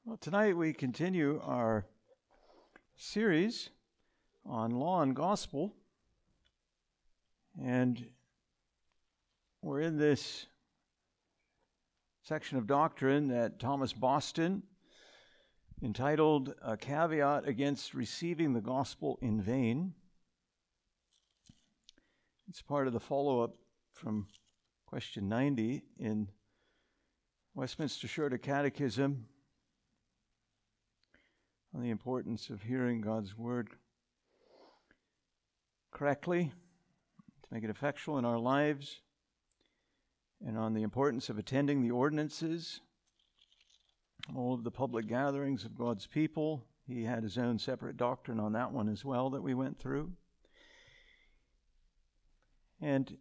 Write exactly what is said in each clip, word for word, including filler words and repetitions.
Well, tonight we continue our series on law and gospel, and we're in this section of doctrine that Thomas Boston entitled A Caveat Against Receiving the Gospel in Vain. It's part of the follow-up from question ninety in Westminster Shorter Catechism on the importance of hearing God's Word correctly to make it effectual in our lives, and on the importance of attending the ordinances, all of the public gatherings of God's people. He had his own separate doctrine on that one as well that we went through. And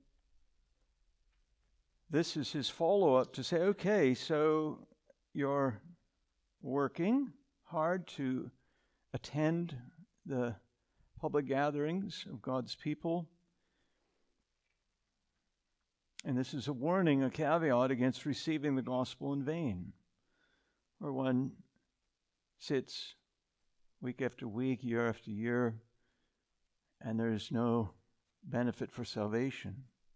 this is his follow-up to say, okay, so you're working hard to attend the public gatherings of God's people. And this is a warning, a caveat against receiving the gospel in vain, where one sits week after week, year after year, and there's no benefit for salvation.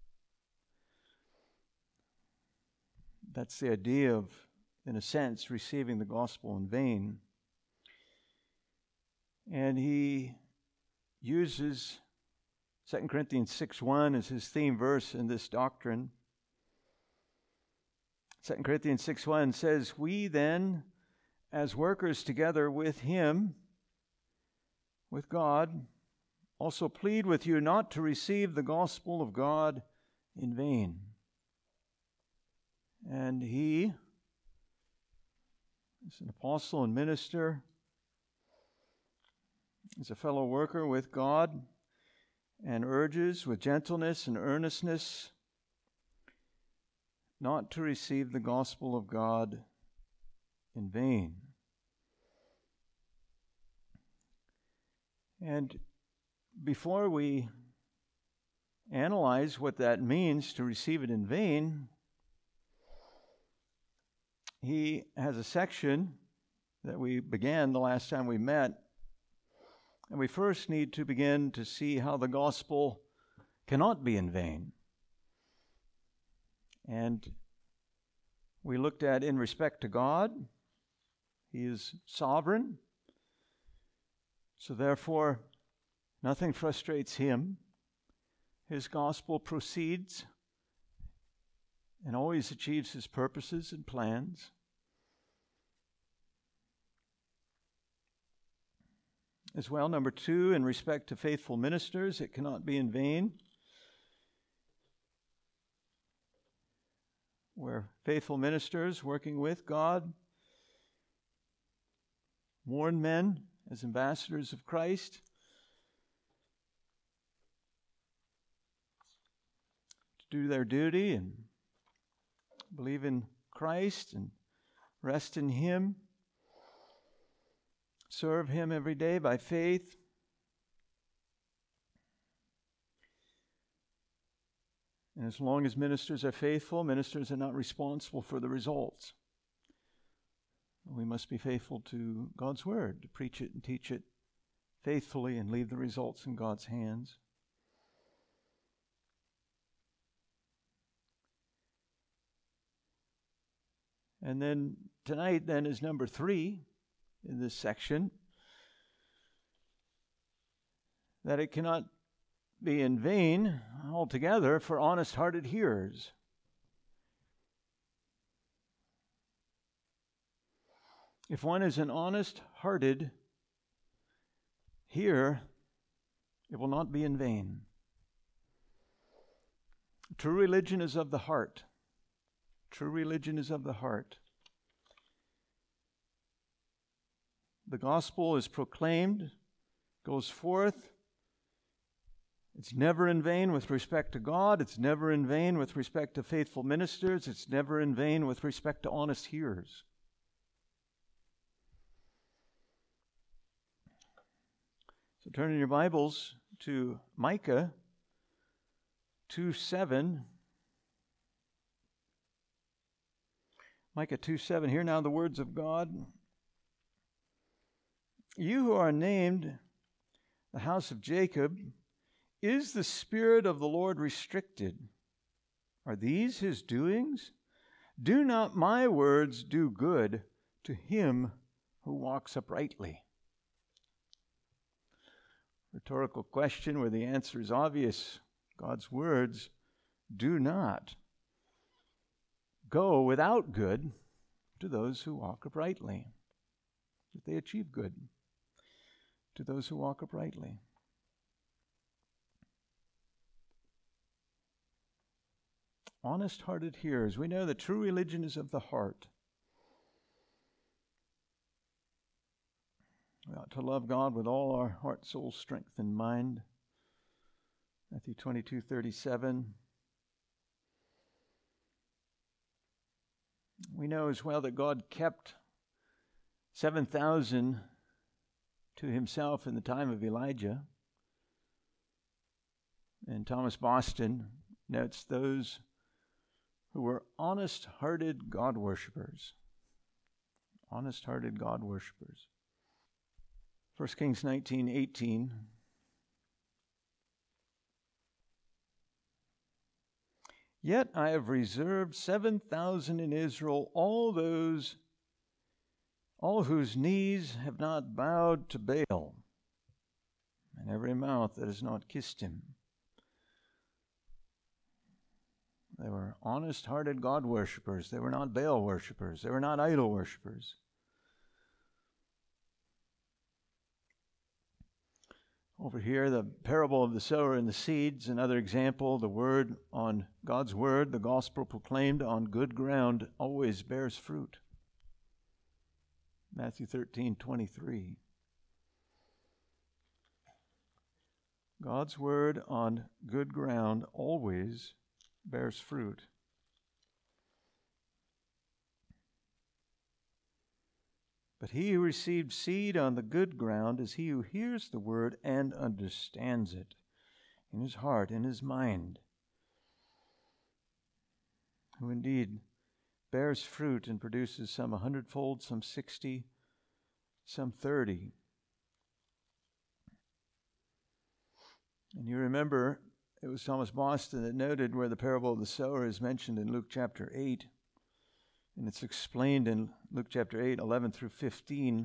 That's the idea of, in a sense, receiving the gospel in vain. And he uses Second Corinthians six one as his theme verse in this doctrine. Second Corinthians six one says, "We then, as workers together with him, with God, also plead with you not to receive the gospel of God in vain." And he is an apostle and minister. He's a fellow worker with God, and urges with gentleness and earnestness not to receive the gospel of God in vain. And before we analyze what that means to receive it in vain, he has a section that we began the last time we met. And we first need to begin to see how the gospel cannot be in vain. And we looked at in respect to God, he is sovereign. So therefore, nothing frustrates him. His gospel proceeds and always achieves his purposes and plans. As well, number two, in respect to faithful ministers, it cannot be in vain. Where faithful ministers working with God warn men as ambassadors of Christ to do their duty and believe in Christ and rest in him. Serve him every day by faith. And as long as ministers are faithful, ministers are not responsible for the results. We must be faithful to God's word, to preach it and teach it faithfully and leave the results in God's hands. And then tonight then is number three in this section, that it cannot be in vain altogether for honest-hearted hearers. If one is an honest-hearted hearer, it will not be in vain. True religion is of the heart. True religion is of the heart. The gospel is proclaimed, goes forth. It's never in vain with respect to God. It's never in vain with respect to faithful ministers. It's never in vain with respect to honest hearers. So turn in your Bibles to Micah two seven. Micah two seven, hear now the words of God. You who are named the house of Jacob, is the Spirit of the Lord restricted? Are these his doings? Do not my words do good to him who walks uprightly? Rhetorical question where the answer is obvious. God's words do not go without good to those who walk uprightly, that they achieve good to those who walk uprightly. Honest-hearted hearers. We know that true religion is of the heart. We ought to love God with all our heart, soul, strength, and mind. Matthew twenty-two thirty-seven. We know as well that God kept seven thousand to himself in the time of Elijah. And Thomas Boston notes those who were honest-hearted God worshippers. Honest-hearted God worshippers. First Kings nineteen eighteen. Yet I have reserved seven thousand in Israel, all those, all whose knees have not bowed to Baal, and every mouth that has not kissed him. They were honest-hearted God worshippers. They were not Baal worshippers. They were not idol worshippers. Over here, the parable of the sower and the seeds, another example, the word on God's word, the gospel proclaimed on good ground always bears fruit. Matthew thirteen twenty-three. God's word on good ground always bears fruit. But he who receives seed on the good ground is he who hears the word and understands it in his heart, in his mind, who indeed bears fruit and produces some a hundredfold, some sixty, some thirty. And you remember, it was Thomas Boston that noted where the parable of the sower is mentioned in Luke chapter eight. And it's explained in Luke chapter eight, eleven through fifteen.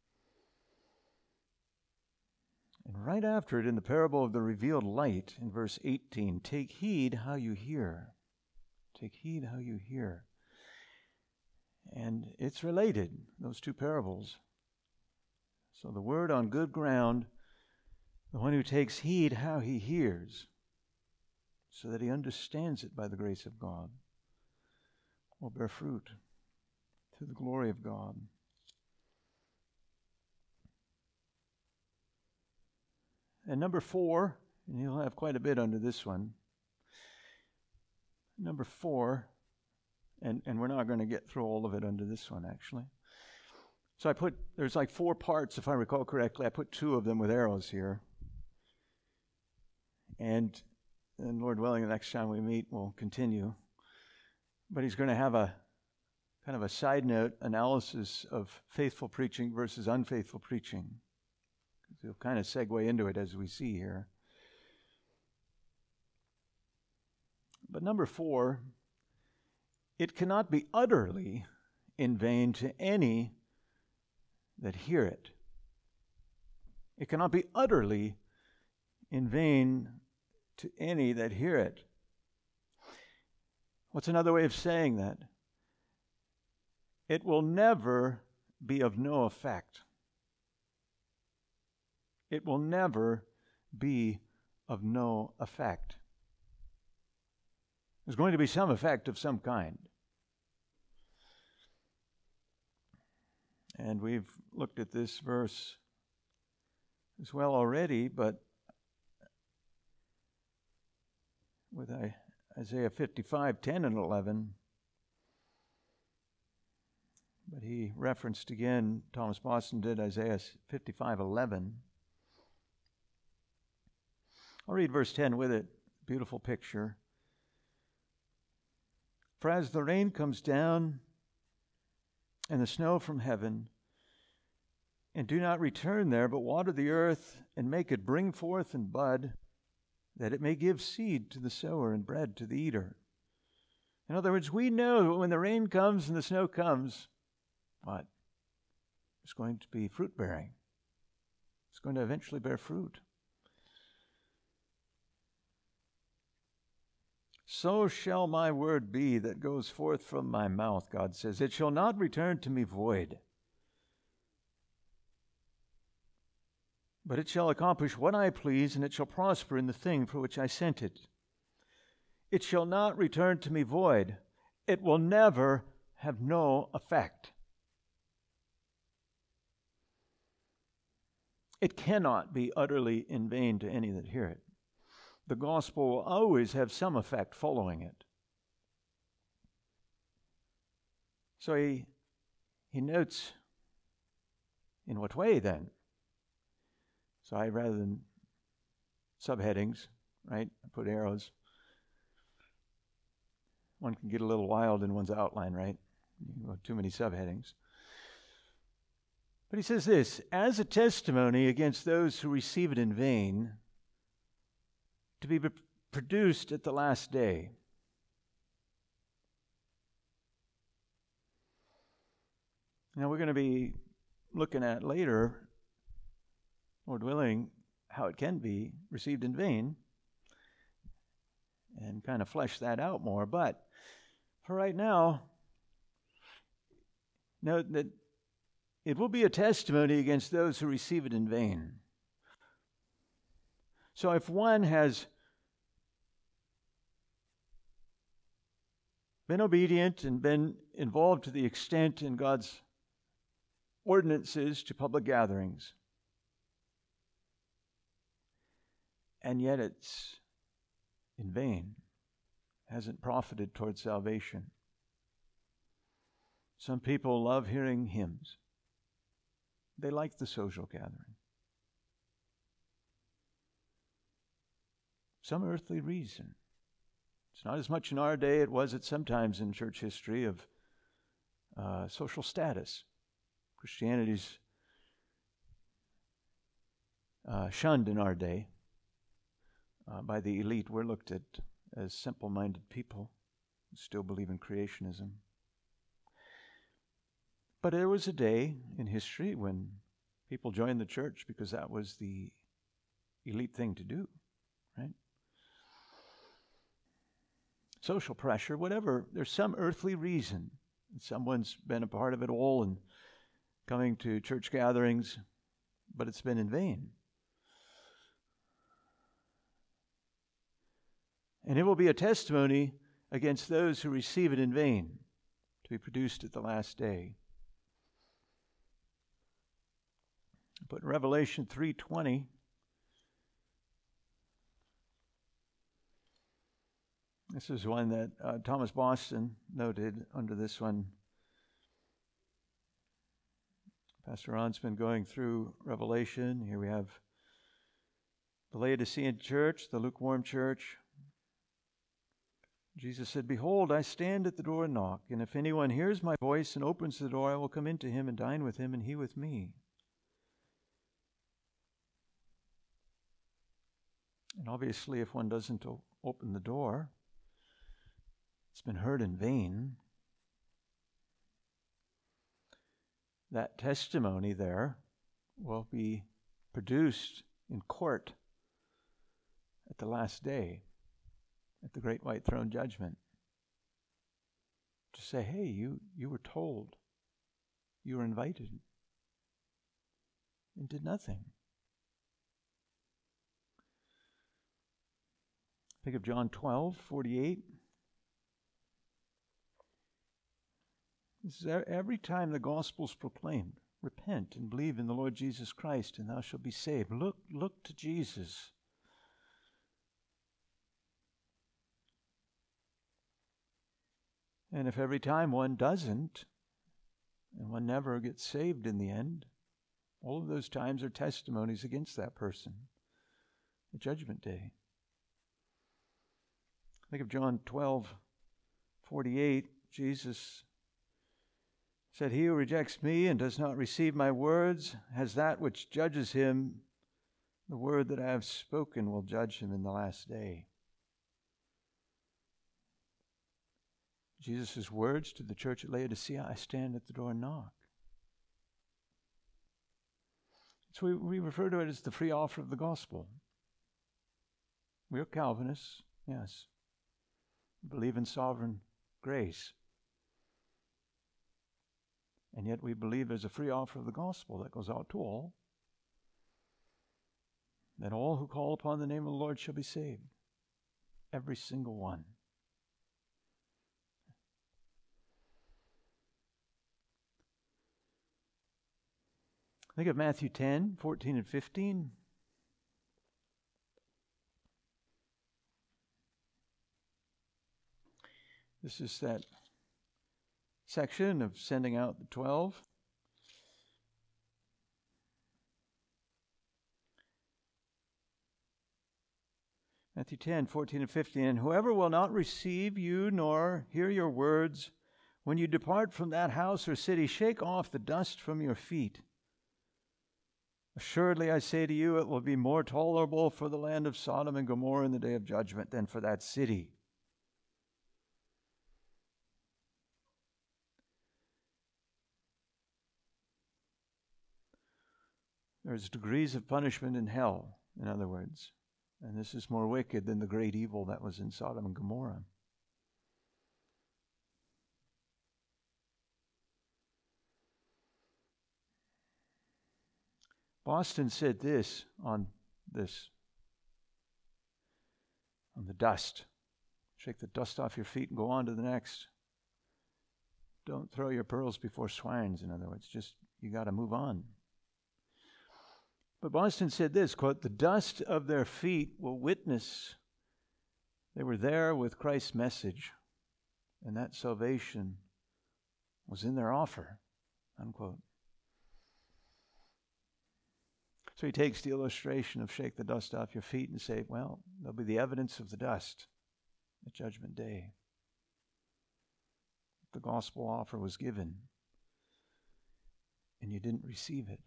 And right after it, in the parable of the revealed light, in verse eighteen, take heed how you hear. Take heed how you hear. And it's related, those two parables. So the word on good ground, the one who takes heed how he hears, so that he understands it by the grace of God, will bear fruit to the glory of God. And number four, and you'll have quite a bit under this one. Number four, and, and we're not going to get through all of it under this one, actually. So I put, there's like four parts, if I recall correctly. I put two of them with arrows here. And, and Lord willing, the next time we meet, we'll continue. But he's going to have a kind of a side note analysis of faithful preaching versus unfaithful preaching. He'll kind of segue into it as we see here. But number four, it cannot be utterly in vain to any that hear it. It cannot be utterly in vain to any that hear it. What's another way of saying that? It will never be of no effect. It will never be of no effect. There's going to be some effect of some kind. And we've looked at this verse as well already, but with Isaiah fifty-five, ten and eleven, but he referenced again, Thomas Boston did, Isaiah fifty-five, eleven. I'll read verse ten with it. Beautiful picture. For as the rain comes down and the snow from heaven, and do not return there, but water the earth and make it bring forth and bud, that it may give seed to the sower and bread to the eater. In other words, we know that when the rain comes and the snow comes, what? It's going to be fruit bearing. It's going to eventually bear fruit. So shall my word be that goes forth from my mouth, God says. It shall not return to me void, but it shall accomplish what I please, and it shall prosper in the thing for which I sent it. It shall not return to me void. It will never have no effect. It cannot be utterly in vain to any that hear it. The gospel will always have some effect following it. So he, he notes, in what way then? So I, rather than subheadings, right, I put arrows. One can get a little wild in one's outline, right? You know, too many subheadings. But he says this, as a testimony against those who receive it in vain, to be produced at the last day. Now we're going to be looking at later, Lord willing, how it can be received in vain and kind of flesh that out more. But for right now, note that it will be a testimony against those who receive it in vain. So if one has been obedient and been involved to the extent in God's ordinances to public gatherings, and yet it's in vain, hasn't profited towards salvation. Some people love hearing hymns. They like the social gathering. Some earthly reason. It's not as much in our day, it was at some times in church history, of uh, social status. Christianity's uh, shunned in our day uh, by the elite. We're looked at as simple-minded people who still believe in creationism. But there was a day in history when people joined the church because that was the elite thing to do, right? Social pressure, whatever, there's some earthly reason. Someone's been a part of it all and coming to church gatherings, but it's been in vain. And it will be a testimony against those who receive it in vain, to be produced at the last day. But in Revelation three twenty, this is one that uh, Thomas Boston noted under this one. Pastor Ron's been going through Revelation. Here we have the Laodicean church, the lukewarm church. Jesus said, "Behold, I stand at the door and knock, and if anyone hears my voice and opens the door, I will come into him and dine with him, and he with me." And obviously, if one doesn't o- open the door, it's been heard in vain. That testimony there will be produced in court at the last day, at the great white throne judgment. To say, hey, you, you were told, you were invited, and did nothing. Think of John twelve forty-eight. This is every time the gospel's proclaimed. Repent and believe in the Lord Jesus Christ, and thou shalt be saved. Look, look to Jesus. And if every time one doesn't, and one never gets saved in the end, all of those times are testimonies against that person at Judgment Day. Think of John twelve forty-eight. Jesus said, "He who rejects me and does not receive my words has that which judges him. The word that I have spoken will judge him in the last day." Jesus' words to the church at Laodicea, "I stand at the door and knock." So we, we refer to it as the free offer of the gospel. We're Calvinists, yes. We believe in sovereign grace. And yet we believe there's a free offer of the gospel that goes out to all, that all who call upon the name of the Lord shall be saved. Every single one. Think of Matthew ten, fourteen and fifteen. This is that section of sending out the twelve. Matthew ten, fourteen and fifteen. "And whoever will not receive you nor hear your words, when you depart from that house or city, shake off the dust from your feet. Assuredly, I say to you, it will be more tolerable for the land of Sodom and Gomorrah in the day of judgment than for that city." There's degrees of punishment in hell, in other words. And this is more wicked than the great evil that was in Sodom and Gomorrah. Boston said this on this, on the dust. Shake the dust off your feet and go on to the next. Don't throw your pearls before swines, in other words. Just, you got to move on. But Boston said this, quote, "The dust of their feet will witness they were there with Christ's message, and that salvation was in their offer," unquote. So he takes the illustration of shake the dust off your feet and say, well, there'll be the evidence of the dust at Judgment Day. The gospel offer was given, and you didn't receive it.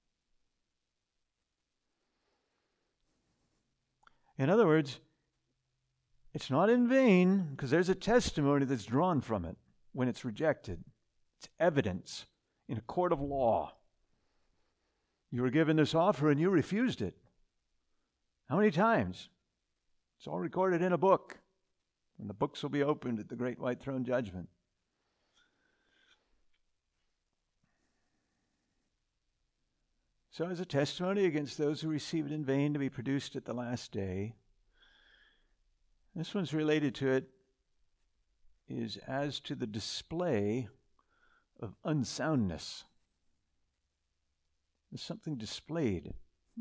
In other words, it's not in vain, because there's a testimony that's drawn from it when it's rejected. It's evidence in a court of law. You were given this offer and you refused it. How many times? It's all recorded in a book, and the books will be opened at the great white throne judgment. So as a testimony against those who receive it in vain to be produced at the last day, this one's related to it, is as to the display of unsoundness. There's something displayed.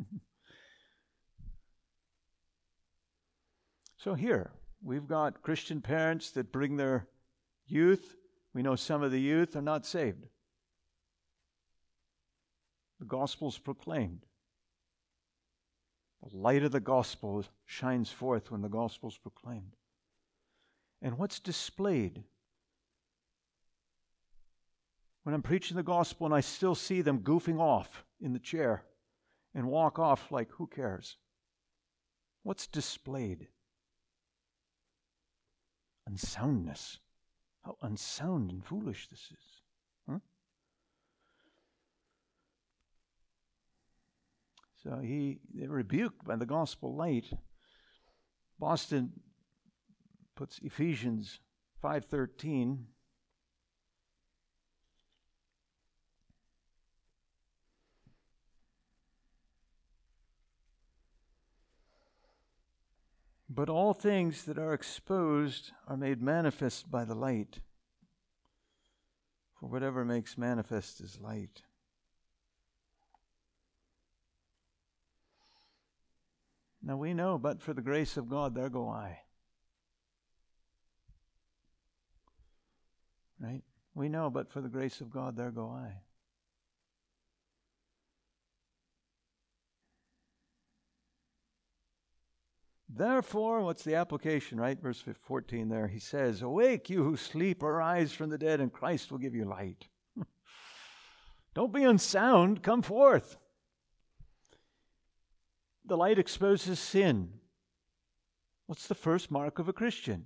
So here, we've got Christian parents that bring their youth. We know some of the youth are not saved. The gospel's proclaimed. The light of the gospel shines forth when the gospel's proclaimed. And what's displayed? When I'm preaching the gospel and I still see them goofing off in the chair and walk off like, who cares? What's displayed? Unsoundness. How unsound and foolish this is. Huh? So he, they're rebuked by the gospel light. Boston puts Ephesians five thirteen. But all things that are exposed are made manifest by the light. For whatever makes manifest is light. Now we know, but for the grace of God, there go I. Right? We know, but for the grace of God, there go I. Therefore, what's the application, right? Verse fourteen there, he says, awake, you who sleep, arise from the dead, and Christ will give you light. Don't be unsound, come forth. The light exposes sin. What's the first mark of a Christian?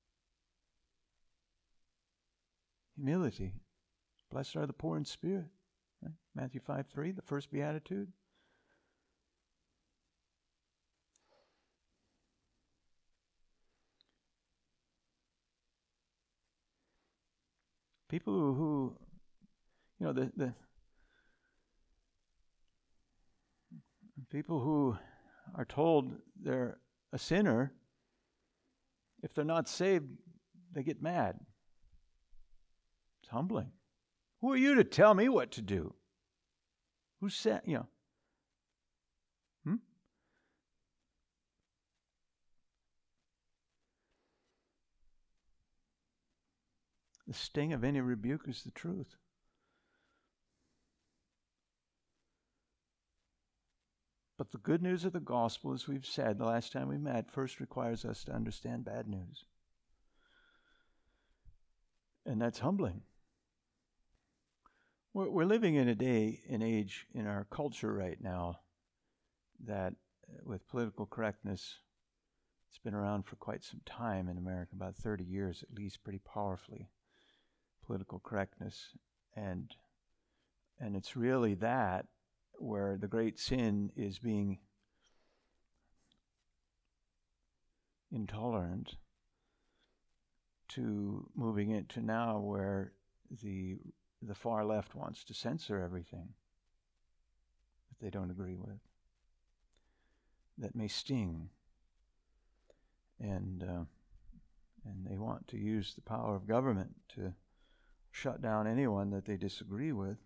Humility. Blessed are the poor in spirit. Right? Matthew five three, the first beatitude. People who, who you know, the, the people who are told they're a sinner, if they're not saved, they get mad. It's humbling. Who are you to tell me what to do? Who said, you know? Hmm? The sting of any rebuke is the truth. But the good news of the gospel, as we've said the last time we met, first requires us to understand bad news. And that's humbling. We're, we're living in a day, an age in our culture right now that, uh, with political correctness, it's been around for quite some time in America, about thirty years at least, pretty powerfully. Political correctness. And, and it's really that where the great sin is being intolerant, to moving into now where the the far left wants to censor everything that they don't agree with, that may sting, and uh, and they want to use the power of government to shut down anyone that they disagree with.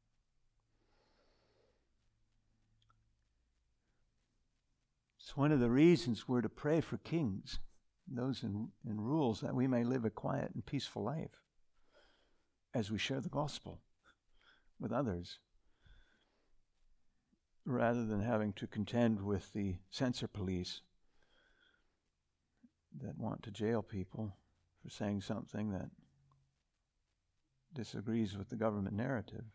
It's one of the reasons we're to pray for kings, those in, in rules, that we may live a quiet and peaceful life as we share the gospel with others, rather than having to contend with the censor police that want to jail people for saying something that disagrees with the government narrative.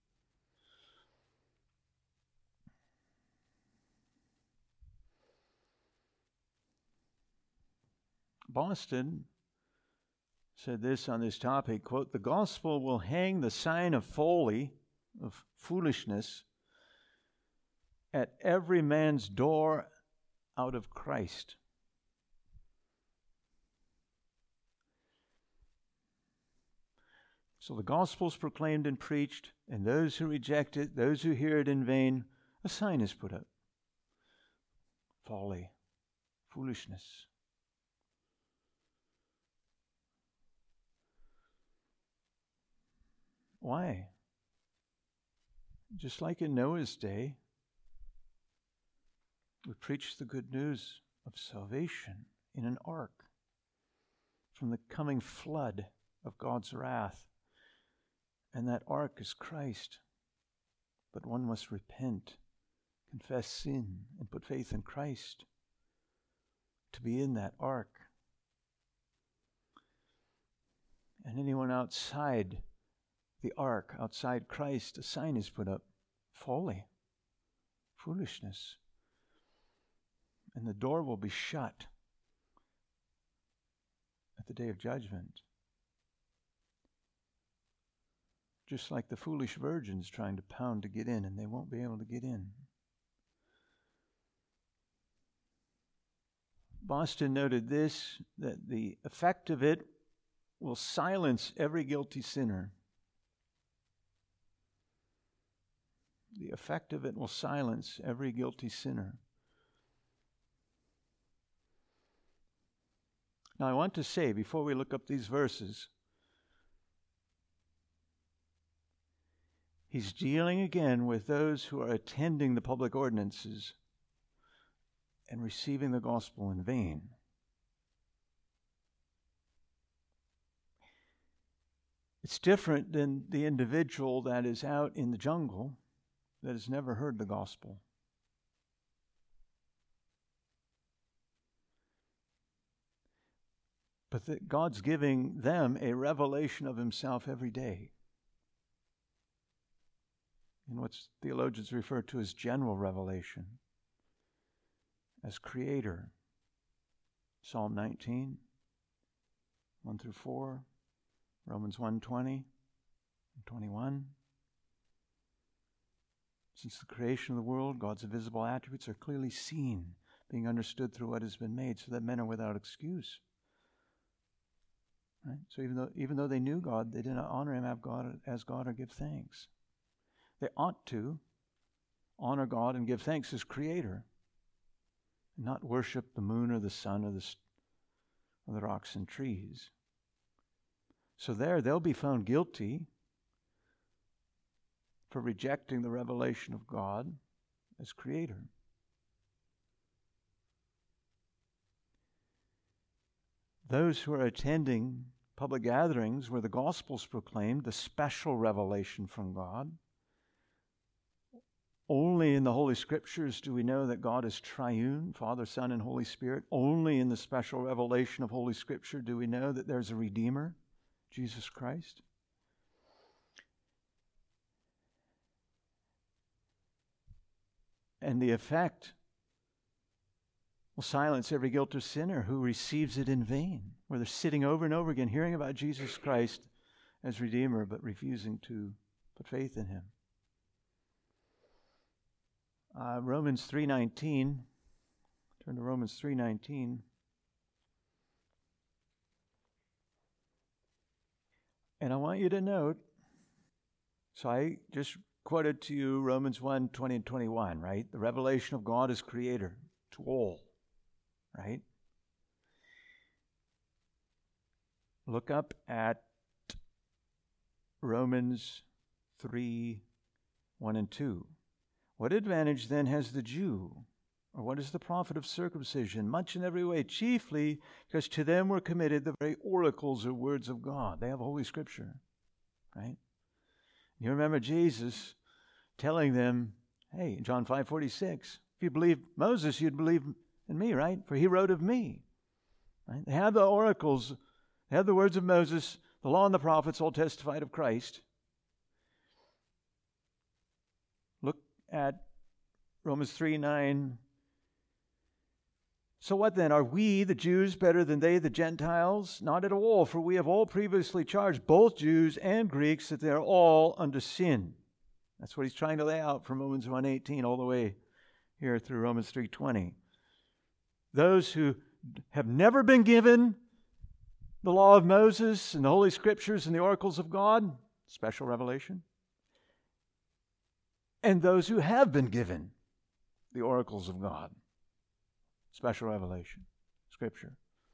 Boston said this on this topic, quote, "The gospel will hang the sign of folly, of foolishness, at every man's door out of Christ." So the gospel is proclaimed and preached, and those who reject it, those who hear it in vain, a sign is put up. Folly, foolishness. Why? Just like in Noah's day, we preach the good news of salvation in an ark from the coming flood of God's wrath. And that ark is Christ. But one must repent, confess sin, and put faith in Christ to be in that ark. And anyone outside the ark, outside Christ, a sign is put up. Folly, foolishness. And the door will be shut at the day of judgment. Just like the foolish virgins trying to pound to get in, and they won't be able to get in. Boston noted this, that the effect of it will silence every guilty sinner. The effect of it will silence every guilty sinner. Now I want to say, before we look up these verses, he's dealing again with those who are attending the public ordinances and receiving the gospel in vain. It's different than the individual that is out in the jungle that has never heard the gospel. But that God's giving them a revelation of himself every day. in what theologians refer to as general revelation, as creator. Psalm nineteen, one through four, Romans one twenty and twenty-one. Since the creation of the world, God's invisible attributes are clearly seen, being understood through what has been made, so that men are without excuse. Right? So even though even though they knew God, they did not honor him as God, as God or give thanks. They ought to honor God and give thanks as creator, and not worship the moon or the sun or the, or the rocks and trees. So there, they'll be found guilty for rejecting the revelation of God as creator. Those who are attending public gatherings where the gospel is proclaimed, the special revelation from God, only in the Holy Scriptures do we know that God is triune, Father, Son, and Holy Spirit. Only in the special revelation of Holy Scripture do we know that there's a Redeemer, Jesus Christ. And the effect will silence every guilty sinner who receives it in vain, where they're sitting over and over again hearing about Jesus Christ as Redeemer, but refusing to put faith in him. Uh, Romans three nineteen. Turn to Romans three nineteen. And I want you to note, so I just quoted to you Romans one twenty and twenty-one, right? The revelation of God as creator to all, right? Look up at Romans three one and two. What advantage then has the Jew? Or what is the profit of circumcision? Much in every way, chiefly because to them were committed the very oracles or words of God. They have Holy Scripture, right? You remember Jesus telling them, hey, in John five forty-six, if you believe Moses, you'd believe in me, right? For he wrote of me. Right? They have the oracles, they have the words of Moses, the law and the prophets all testified of Christ. Look at Romans three nine. So what then? Are we, the Jews, better than they, the Gentiles? Not at all, for we have all previously charged, both Jews and Greeks, that they are all under sin. That's what he's trying to lay out from Romans one eighteen all the way here through Romans three twenty. Those who have never been given the law of Moses and the Holy Scriptures and the oracles of God, special revelation, and those who have been given the oracles of God, special revelation, Scripture.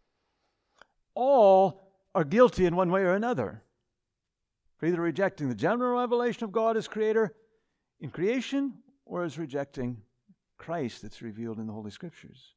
All are guilty in one way or another for either rejecting the general revelation of God as creator in creation or as rejecting Christ that's revealed in the Holy Scriptures.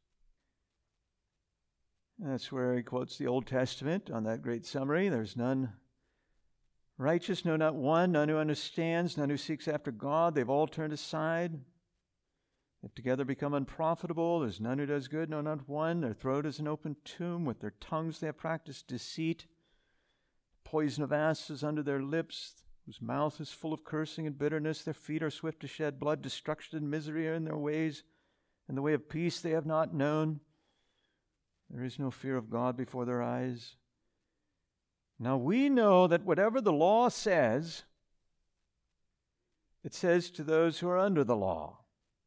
And that's where he quotes the Old Testament on that great summary. There's none righteous, no, not one, none who understands, none who seeks after God. They've all turned aside. They've together become unprofitable. There's none who does good, no, not one. Their throat is an open tomb. With their tongues they have practiced deceit. Poison of asses under their lips, whose mouth is full of cursing and bitterness. Their feet are swift to shed blood. Destruction and misery are in their ways, and the way of peace they have not known. There is no fear of God before their eyes. Now we know that whatever the law says, it says to those who are under the law,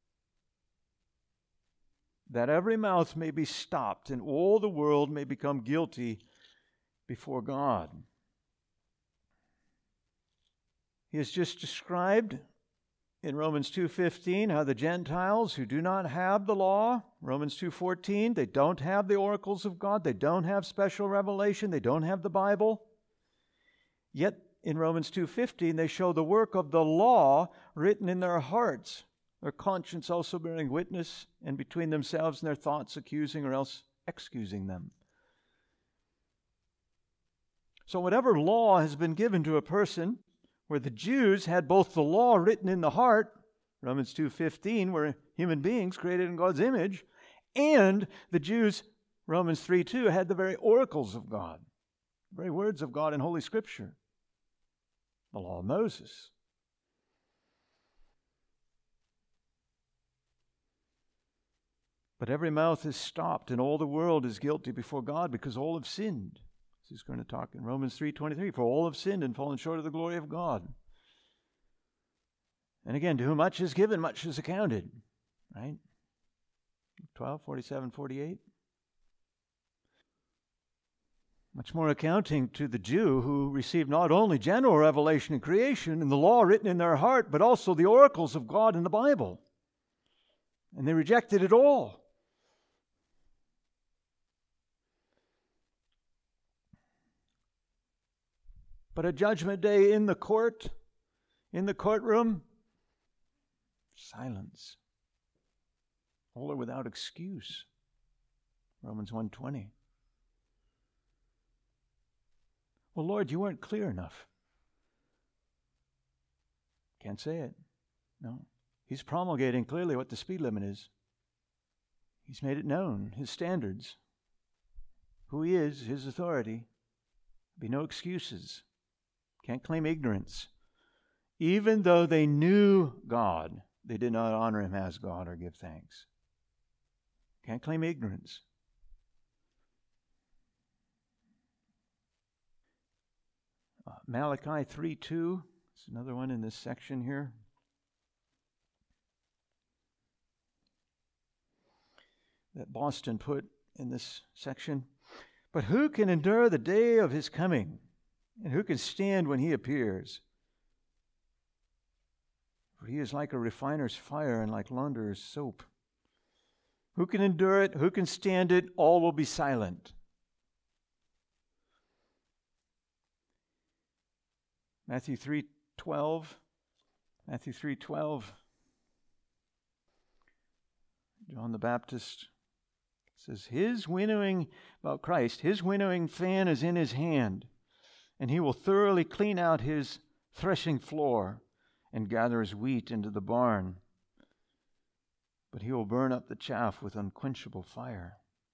that every mouth may be stopped and all the world may become guilty before God. He has just described in Romans two fifteen how the Gentiles who do not have the law, Romans two fourteen, they don't have the oracles of God, they don't have special revelation, they don't have the Bible. Yet in Romans two fifteen they show the work of the law written in their hearts, their conscience also bearing witness, and between themselves and their thoughts accusing or else excusing them. So whatever law has been given to a person, where the Jews had both the law written in the heart, Romans two fifteen, were human beings created in God's image, and the Jews, Romans three two, had the very oracles of God, the very words of God in Holy Scripture, the law of Moses. But every mouth is stopped, and all the world is guilty before God, because all have sinned. He's going to talk in Romans three twenty-three, for all have sinned and fallen short of the glory of God. And again, to whom much is given, much is accounted. Right? twelve, forty-seven, forty-eight. Much more accounting to the Jew, who received not only general revelation in creation and the law written in their heart, but also the oracles of God in the Bible. And they rejected it all. But at judgment day in the court, in the courtroom, silence. All are without excuse. Romans one twenty. Well, Lord, you weren't clear enough. Can't say it. No. He's promulgating clearly what the speed limit is. He's made it known, his standards, who he is, his authority. Be no excuses. Can't claim ignorance. Even though they knew God, they did not honor him as God or give thanks. Can't claim ignorance. Uh, Malachi three two. It's another one in this section here. That Boston put in this section. But who can endure the day of his coming? And who can stand when he appears? For he is like a refiner's fire and like launderer's soap. Who can endure it? Who can stand it? All will be silent. Matthew three twelve. Matthew three twelve. John the Baptist says, his winnowing, about Christ, his winnowing fan is in his hand, and he will thoroughly clean out his threshing floor and gather his wheat into the barn. But he will burn up the chaff with unquenchable fire.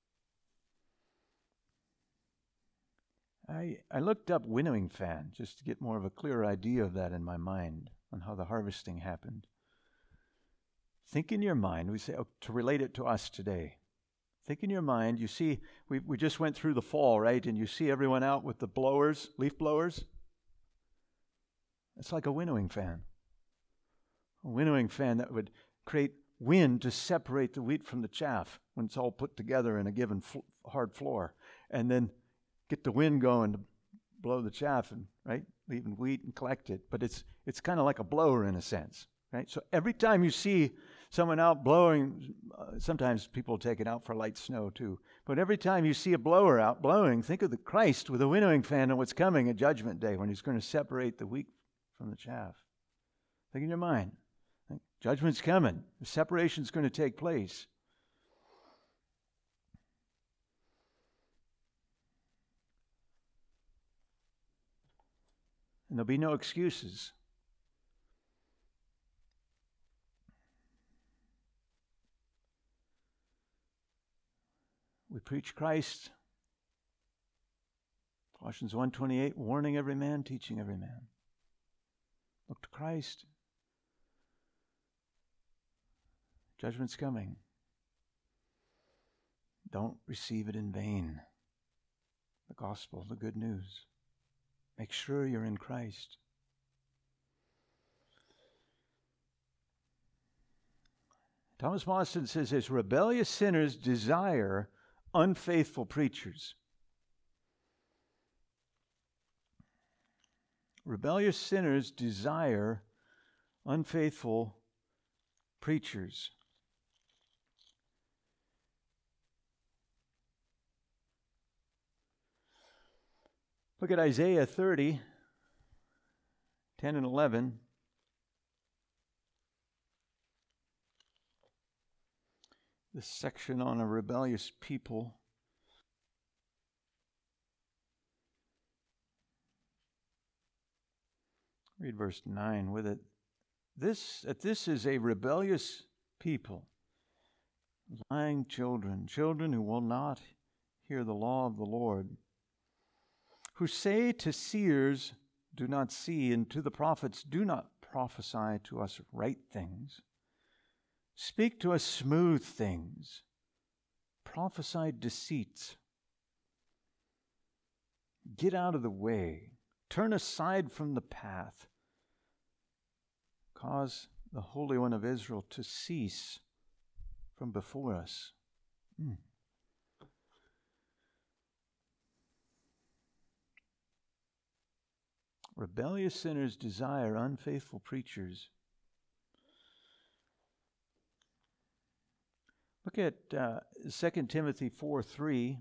I, I looked up winnowing fan just to get more of a clearer idea of that in my mind on how the harvesting happened. Think in your mind, we say, oh, to relate it to us today. Think in your mind, you see, we, we just went through the fall, right? And you see everyone out with the blowers, leaf blowers. It's like a winnowing fan. A winnowing fan that would create wind to separate the wheat from the chaff when it's all put together in a given fl- hard floor. And then get the wind going to blow the chaff, and right, leaving wheat and collect it. But it's it's kind of like a blower in a sense, right? So every time you see someone out blowing, uh, sometimes people take it out for light snow too. But every time you see a blower out blowing, think of the Christ with a winnowing fan and what's coming at Judgment Day when he's going to separate the wheat from the chaff. Think in your mind. Think, judgment's coming. The separation's going to take place. And there'll be no excuses. We preach Christ. Colossians one twenty-eight, warning every man, teaching every man. Look to Christ. Judgment's coming. Don't receive it in vain. The gospel, the good news. Make sure you're in Christ. Thomas Monson says this, rebellious sinners desire unfaithful preachers. Rebellious sinners desire unfaithful preachers. Look at Isaiah thirty, ten and eleven. This section on a rebellious people. Read verse nine with it. This, that this is a rebellious people, lying children, children who will not hear the law of the Lord, who say to seers, do not see, and to the prophets, do not prophesy to us right things. Speak to us smooth things, prophesied deceits. Get out of the way. Turn aside from the path. Cause the Holy One of Israel to cease from before us. Mm. Rebellious sinners desire unfaithful preachers. Look at uh, Second Timothy four three.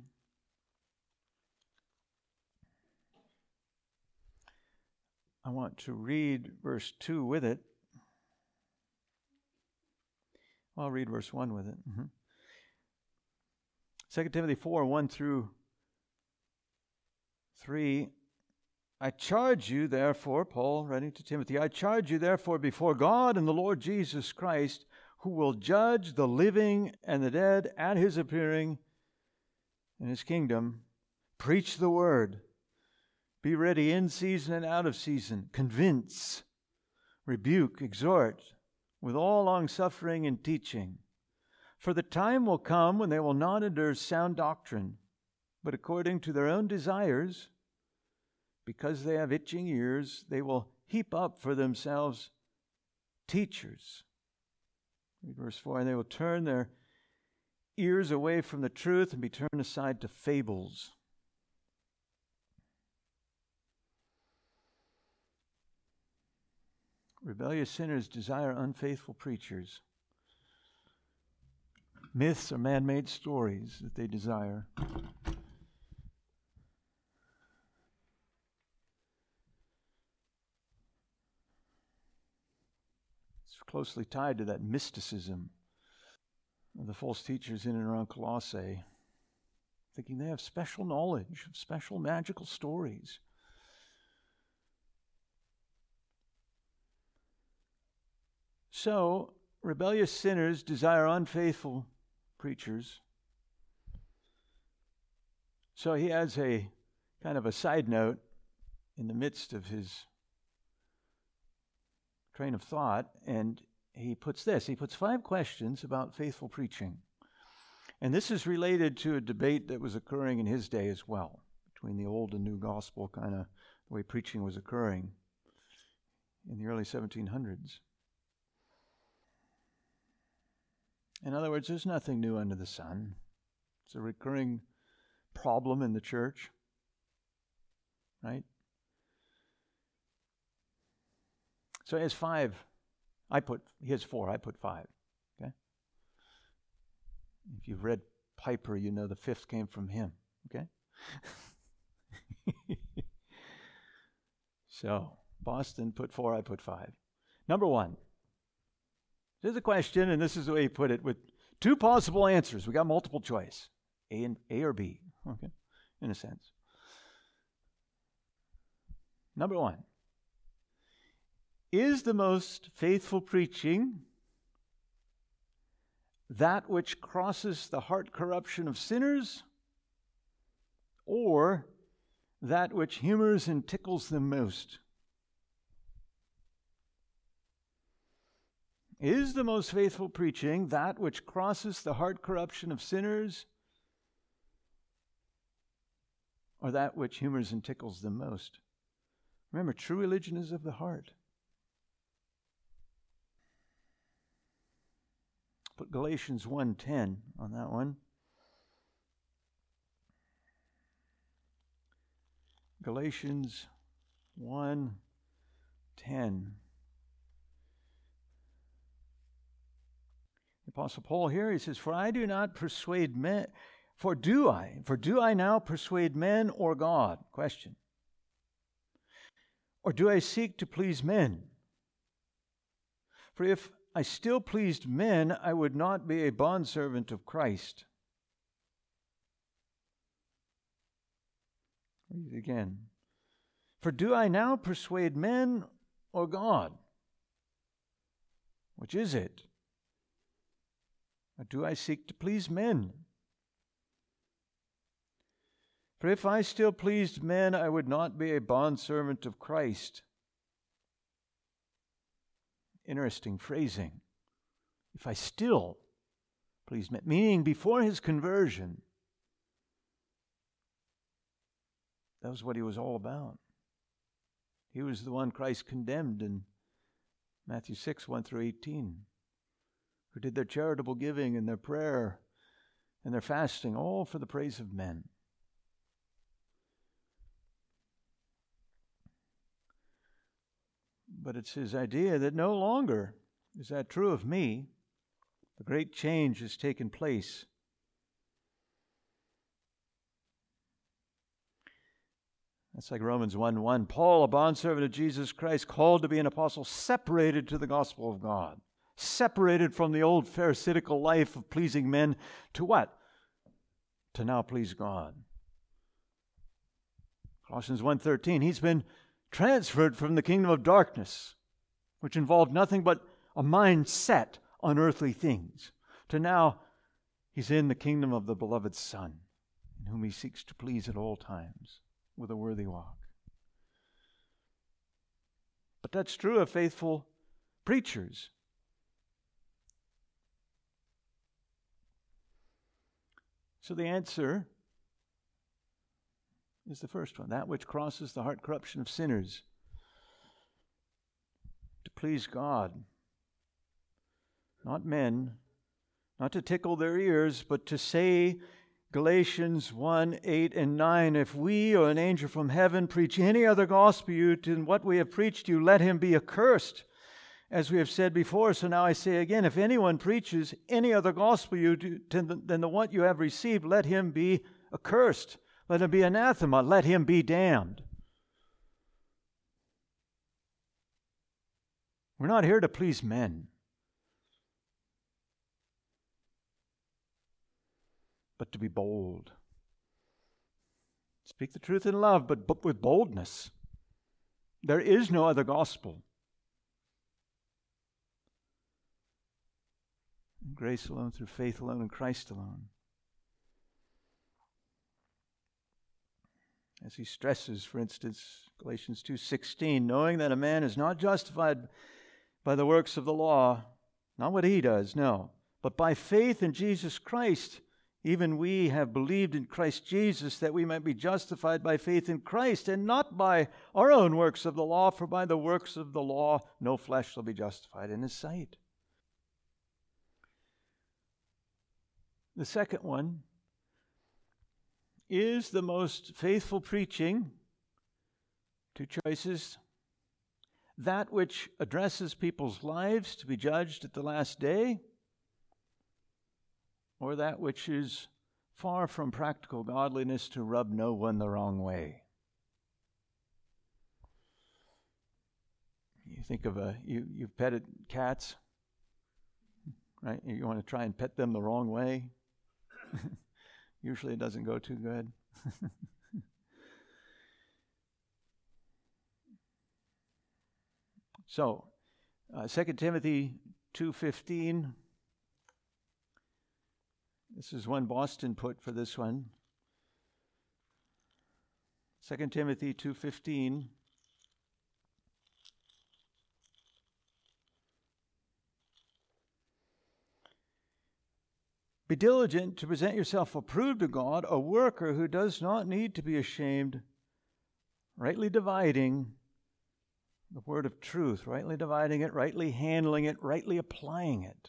I want to read verse two with it. I'll read verse one with it. Mm-hmm. Second Timothy four, one through three. I charge you, therefore, Paul writing to Timothy, I charge you, therefore, before God and the Lord Jesus Christ, who will judge the living and the dead at his appearing in his kingdom, preach the word. Be ready in season and out of season. Convince, rebuke, exhort, with all longsuffering and teaching. For the time will come when they will not endure sound doctrine, but according to their own desires, because they have itching ears, they will heap up for themselves teachers. Read verse four, and they will turn their ears away from the truth and be turned aside to fables. Rebellious sinners desire unfaithful preachers. Myths are man-made stories that they desire. It's closely tied to that mysticism of the false teachers in and around Colossae, thinking they have special knowledge of special magical stories. So, rebellious sinners desire unfaithful preachers. So he adds a kind of a side note in the midst of his train of thought, and he puts this. He puts five questions about faithful preaching. And this is related to a debate that was occurring in his day as well, between the old and new gospel, kind of the way preaching was occurring in the early seventeen hundreds. In other words, there's nothing new under the sun. It's a recurring problem in the church, right? So he has five. I put, he has four. I put five, okay? If you've read Piper, you know the fifth came from him, okay? So, Boston put four, I put five. Number one. There's a question, and this is the way he put it, with two possible answers. We got multiple choice, A and A or B, okay, in a sense. Number one, is the most faithful preaching that which crosses the heart corruption of sinners, or that which humors and tickles them most? Is the most faithful preaching that which crosses the heart corruption of sinners, or that which humors and tickles them most? Remember, true religion is of the heart. Put Galatians one ten on that one. Galatians one ten. The Apostle Paul here, he says, For I do not persuade men, for do I, for do I now persuade men or God? Question. Or do I seek to please men? For if I still pleased men, I would not be a bondservant of Christ. Read it again. For do I now persuade men or God? Which is it? Or do I seek to please men? For if I still pleased men, I would not be a bondservant of Christ. Interesting phrasing. If I still please men. Meaning, before his conversion, that was what he was all about. He was the one Christ condemned in Matthew six, one through eighteen, who did their charitable giving and their prayer and their fasting, all for the praise of men. But it's his idea that no longer is that true of me. A great change has taken place. That's like Romans one one. Paul, a bondservant of Jesus Christ, called to be an apostle, separated to the gospel of God. Separated from the old pharisaical life of pleasing men to what? To now please God. Colossians one thirteen. He's been transferred from the kingdom of darkness, which involved nothing but a mind set on earthly things, to now he's in the kingdom of the beloved Son, in whom he seeks to please at all times with a worthy walk. But that's true of faithful preachers. So the answer is the first one, that which crosses the heart corruption of sinners, to please God, not men, not to tickle their ears, but to say, Galatians one, eight, and nine, if we or an angel from heaven preach any other gospel you than what we have preached you, let him be accursed, as we have said before. So now I say again, if anyone preaches any other gospel you do, than the what you have received, let him be accursed. Let him be anathema. Let him be damned. We're not here to please men, but to be bold. Speak the truth in love, but, but with boldness. There is no other gospel. Grace alone, through faith alone, in Christ alone. As he stresses, for instance, Galatians two sixteen, knowing that a man is not justified by the works of the law, not what he does, no, but by faith in Jesus Christ. Even we have believed in Christ Jesus, that we might be justified by faith in Christ, and not by our own works of the law, for by the works of the law no flesh shall be justified in his sight. The second one is the most faithful preaching. Two choices. That which addresses people's lives to be judged at the last day, or that which is far from practical godliness to rub no one the wrong way. You think of a, you, you've petted cats, right? You want to try and pet them the wrong way. Usually it doesn't go too good. So, uh, Second Timothy two fifteen. This is one Boston put for this one. Second Timothy two fifteen. Be diligent to present yourself approved to God, a worker who does not need to be ashamed, rightly dividing the word of truth, rightly dividing it, rightly handling it, rightly applying it.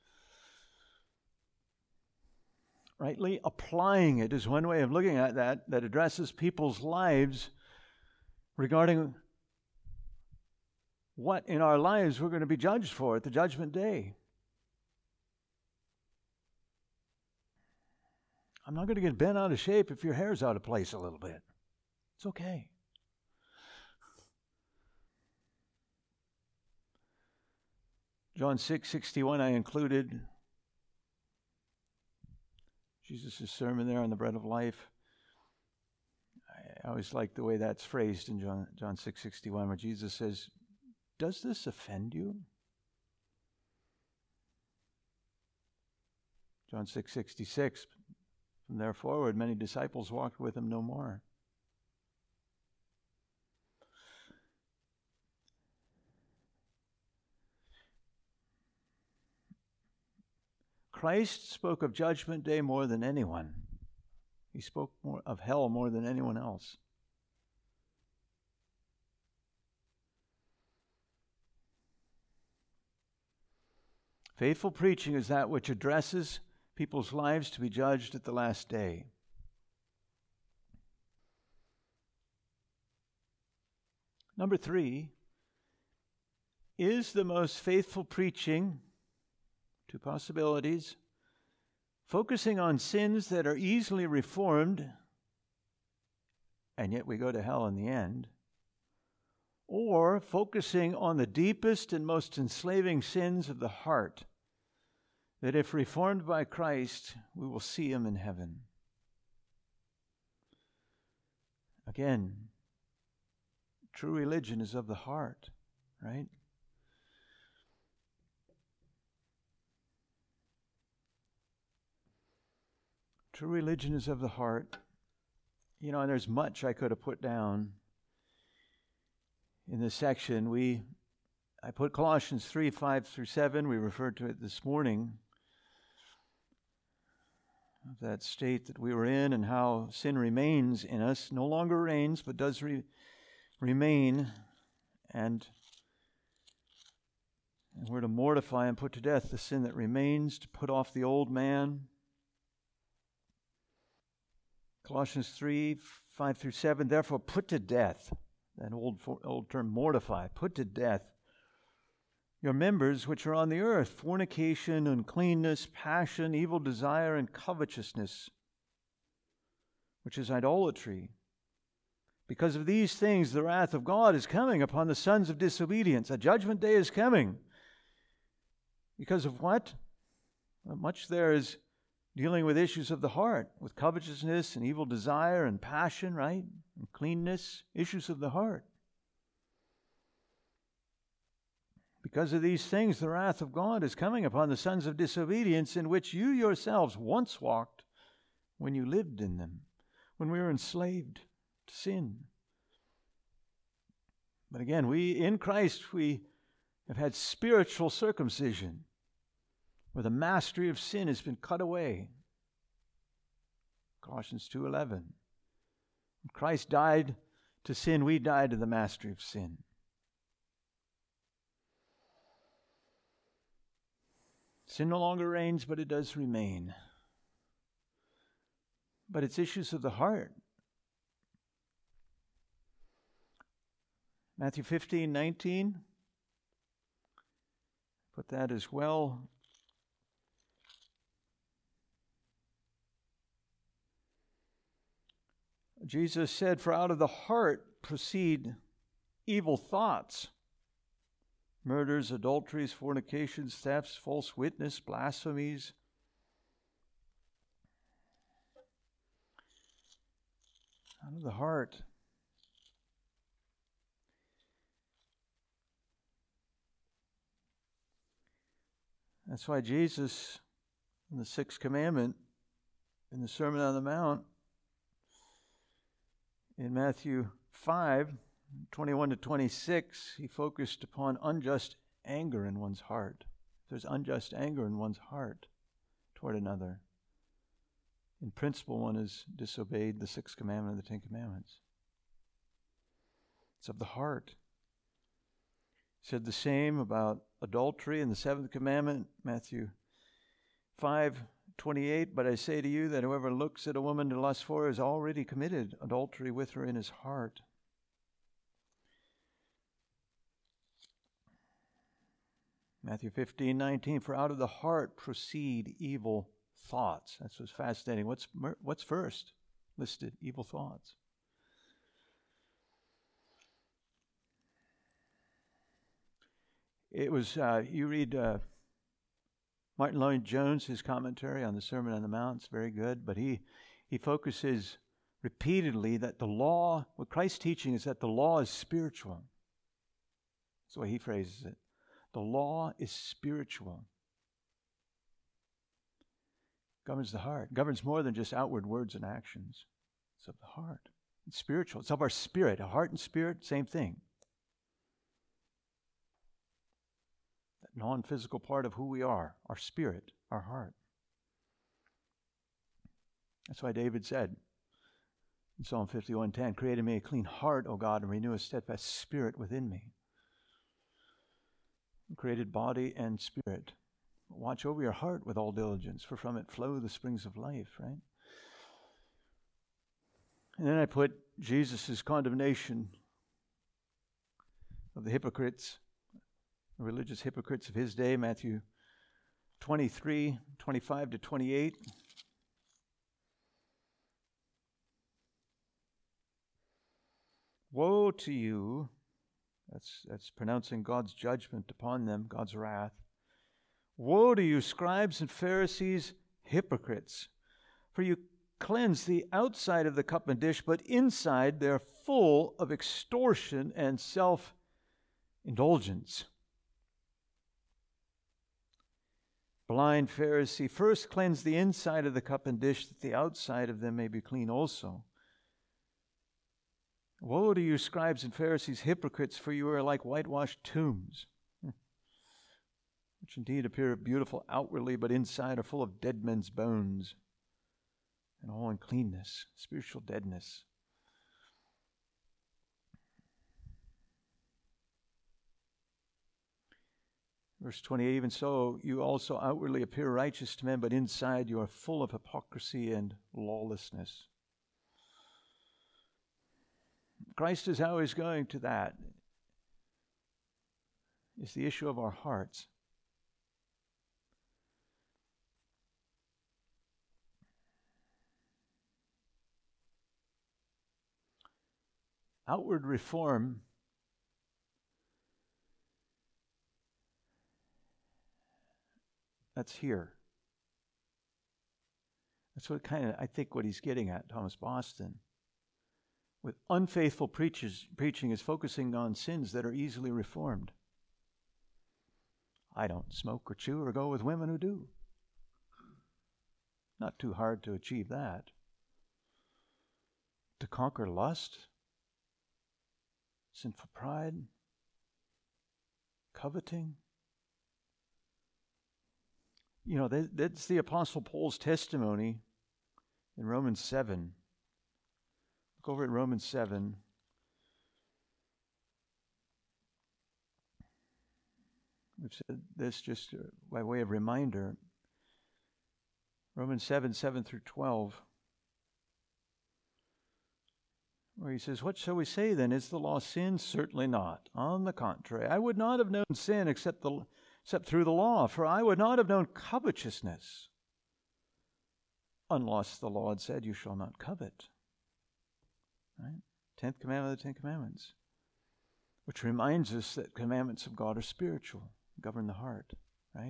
Rightly applying it is one way of looking at that, that addresses people's lives regarding what in our lives we're going to be judged for at the judgment day. I'm not going to get bent out of shape if your hair's out of place a little bit. It's okay. John six sixty-one I included. Jesus' sermon there on the bread of life. I always like the way that's phrased in John, John six sixty-one, where Jesus says, does this offend you? John six sixty-six, from there forward, many disciples walked with him no more. Christ spoke of Judgment Day more than anyone. He spoke more of hell more than anyone else. Faithful preaching is that which addresses people's lives to be judged at the last day. Number three, is the most faithful preaching, two possibilities, focusing on sins that are easily reformed, and yet we go to hell in the end, or focusing on the deepest and most enslaving sins of the heart, that if reformed by Christ, we will see Him in heaven. Again, true religion is of the heart, right? True religion is of the heart. You know, and there's much I could have put down in this section. We, I put Colossians three, five through seven. We referred to it this morning. Of that state that we were in and how sin remains in us. No longer reigns, but does re- remain. And, and we're to mortify and put to death the sin that remains, to put off the old man. Colossians three, five through seven, therefore put to death, that old, old term, mortify, put to death your members which are on the earth, fornication, uncleanness, passion, evil desire, and covetousness, which is idolatry. Because of these things, the wrath of God is coming upon the sons of disobedience. A judgment day is coming. Because of what? Well, much there is dealing with issues of the heart, with covetousness and evil desire and passion, right? And cleanness, issues of the heart. Because of these things, the wrath of God is coming upon the sons of disobedience, in which you yourselves once walked when you lived in them, when we were enslaved to sin. But again, we, in Christ, we have had spiritual circumcision, where the mastery of sin has been cut away. Colossians two eleven. When Christ died to sin, we died to the mastery of sin. Sin no longer reigns, but it does remain. But it's issues of the heart. Matthew fifteen nineteen. Put that as well. Jesus said, for out of the heart proceed evil thoughts, murders, adulteries, fornications, thefts, false witness, blasphemies. Out of the heart. That's why Jesus, in the sixth commandment, in the Sermon on the Mount, in Matthew five, twenty-one to twenty-six, he focused upon unjust anger in one's heart. There's unjust anger in one's heart toward another. In principle, one has disobeyed the sixth commandment of the Ten Commandments. It's of the heart. He said the same about adultery in the seventh commandment, Matthew five twenty-eight. But I say to you that whoever looks at a woman to lust for her has already committed adultery with her in his heart. Matthew fifteen nineteen. For out of the heart proceed evil thoughts. That's what's fascinating. What's what's first listed? Evil thoughts. It was, uh, you read uh, Martin Lloyd-Jones, his commentary on the Sermon on the Mount. It's very good, but he, he focuses repeatedly that the law, what Christ's teaching is that the law is spiritual. That's the way he phrases it. The law is spiritual. Governs the heart. Governs more than just outward words and actions. It's of the heart. It's spiritual. It's of our spirit. A heart and spirit, same thing. That non-physical part of who we are, our spirit, our heart. That's why David said in Psalm fifty-one ten, create in me a clean heart, O God, and renew a steadfast spirit within me. Created body and spirit. Watch over your heart with all diligence, for from it flow the springs of life, right? And then I put Jesus' condemnation of the hypocrites, the religious hypocrites of his day, Matthew twenty-three, twenty-five to twenty-eight. Woe to you, that's, that's pronouncing God's judgment upon them, God's wrath. Woe to you, scribes and Pharisees, hypocrites, for you cleanse the outside of the cup and dish, but inside they're full of extortion and self-indulgence. Blind Pharisee, first cleanse the inside of the cup and dish, that the outside of them may be clean also. Woe to you, scribes and Pharisees, hypocrites, for you are like whitewashed tombs, which indeed appear beautiful outwardly, but inside are full of dead men's bones and all uncleanness, spiritual deadness. Verse twenty-eight, even so, you also outwardly appear righteous to men, but inside you are full of hypocrisy and lawlessness. Christ is always going to that. It's the issue of our hearts. Outward reform that's here. That's what kind of, I think, what he's getting at, Thomas Boston. With unfaithful preachers, preaching is focusing on sins that are easily reformed. I don't smoke or chew or go with women who do. Not too hard to achieve that. To conquer lust, sinful pride, coveting. You know, that, that's the Apostle Paul's testimony in Romans seven. Look over at Romans seven. We've said this just by way of reminder. Romans seven, seven through twelve. Where he says, what shall we say then? Is the law sin? Certainly not. On the contrary, I would not have known sin except the except through the law, for I would not have known covetousness unless the law had said, you shall not covet. Right? Tenth commandment of the Ten Commandments, which reminds us that commandments of God are spiritual, govern the heart, right?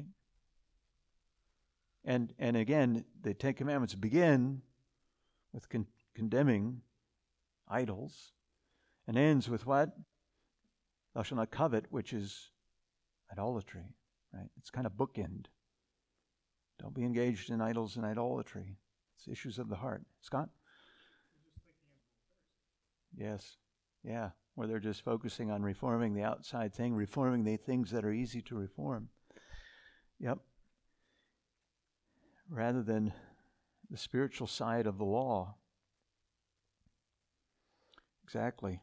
And and again, the Ten Commandments begin with con- condemning idols, and ends with what? Thou shalt not covet, which is idolatry, right? It's kind of bookend. Don't be engaged in idols and idolatry. It's issues of the heart. Scott? Yes. Yeah. Where they're just focusing on reforming the outside thing, reforming the things that are easy to reform. Yep. Rather than the spiritual side of the law. Exactly.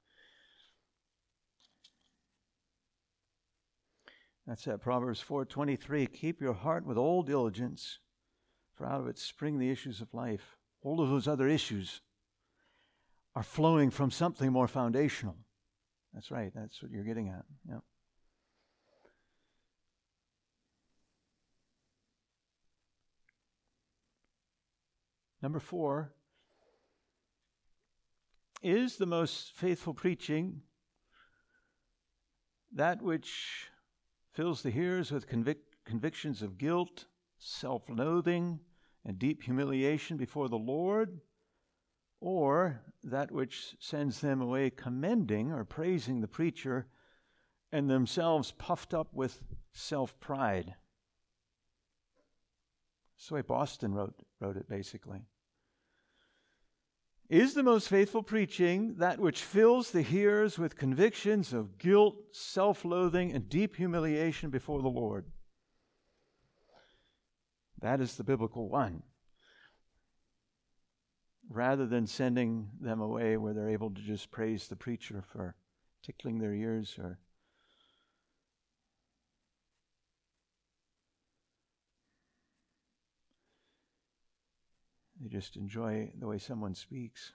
That's at Proverbs four twenty-three. Keep your heart with all diligence, for out of it spring the issues of life. All of those other issues are flowing from something more foundational. That's right. That's what you're getting at. Yep. Number four, is the most faithful preaching that which fills the hearers with convic- convictions of guilt, self-loathing, and deep humiliation before the Lord, or that which sends them away commending or praising the preacher and themselves puffed up with self-pride? That's the way Boston wrote, wrote it, basically. Is the most faithful preaching that which fills the hearers with convictions of guilt, self-loathing, and deep humiliation before the Lord? That is the biblical one. rather than sending them away where they're able to just praise the preacher for tickling their ears or they just enjoy the way someone speaks.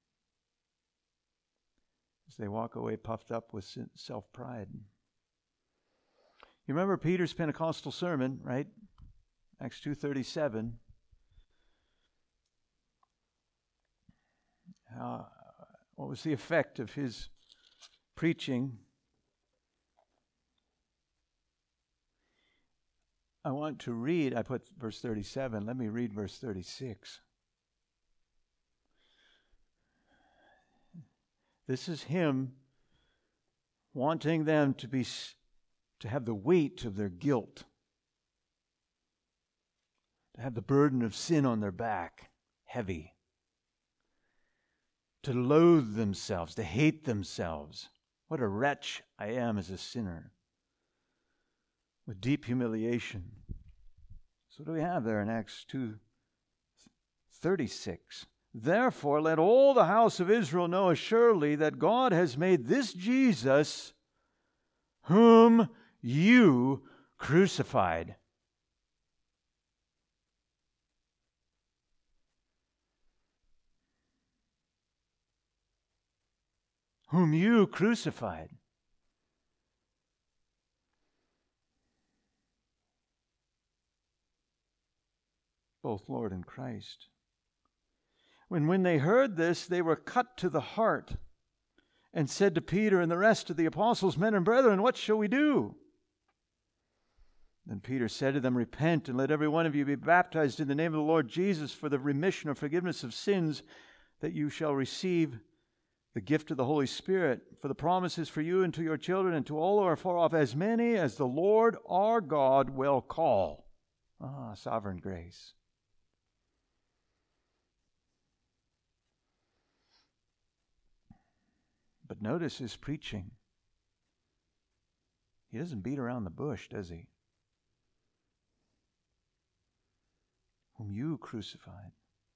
As they walk away puffed up with self-pride. You remember Peter's Pentecostal sermon, right? Acts two thirty-seven. Uh, what was the effect of his preaching? I want to read, I put verse thirty-seven. Let me read verse thirty-six. This is him wanting them to be to have the weight of their guilt, to have the burden of sin on their back, heavy, to loathe themselves, to hate themselves. What a wretch I am as a sinner, with deep humiliation. So what do we have there in Acts two thirty-six? Therefore, let all the house of Israel know assuredly that God has made this Jesus, whom you crucified. Whom you crucified. Both Lord and Christ. When, when they heard this, they were cut to the heart and said to Peter and the rest of the apostles, Men and brethren, what shall we do? Then Peter said to them, Repent, and let every one of you be baptized in the name of the Lord Jesus for the remission or forgiveness of sins, that you shall receive the gift of the Holy Spirit. For the promise is for you and to your children and to all who are far off, as many as the Lord our God will call. Ah, sovereign grace. But notice his preaching. He doesn't beat around the bush, does he? Whom you crucified.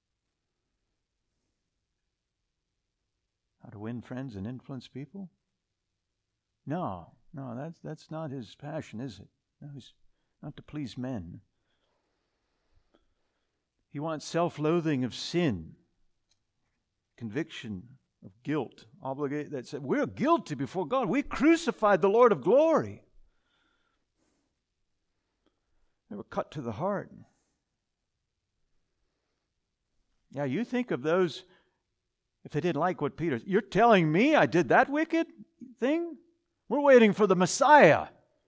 How to win friends and influence people? No, no, that's that's not his passion, is it? No, he's not to please men. He wants self-loathing of sin, conviction of guilt, obligate that said, we're guilty before God. We crucified the Lord of glory. They were cut to the heart. Yeah, you think of those, if they didn't like what Peter, you're telling me I did that wicked thing? We're waiting for the Messiah.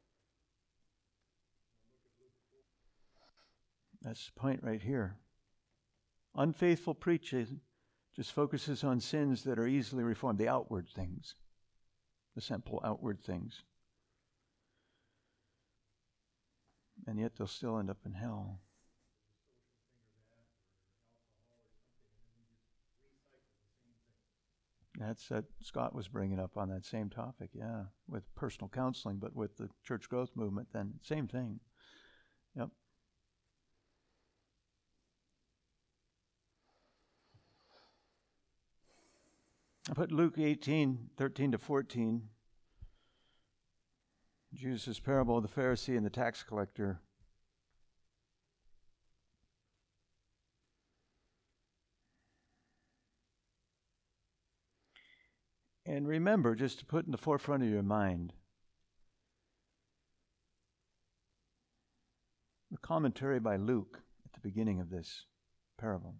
That's the point right here. Unfaithful preaching just focuses on sins that are easily reformed, the outward things, the simple outward things. And yet they'll still end up in hell. That's that Scott was bringing up on that same topic, yeah, with personal counseling, but with the church growth movement, then same thing. Yep. I put Luke eighteen, thirteen to fourteen. Jesus' parable of the Pharisee and the tax collector. And remember, just to put in the forefront of your mind, the commentary by Luke at the beginning of this parable.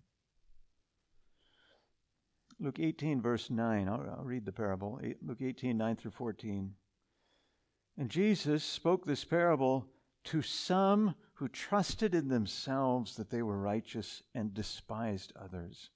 Luke eighteen, verse nine. I'll, I'll read the parable. Luke eighteen, nine through fourteen. And Jesus spoke this parable to some who trusted in themselves that they were righteous and despised others.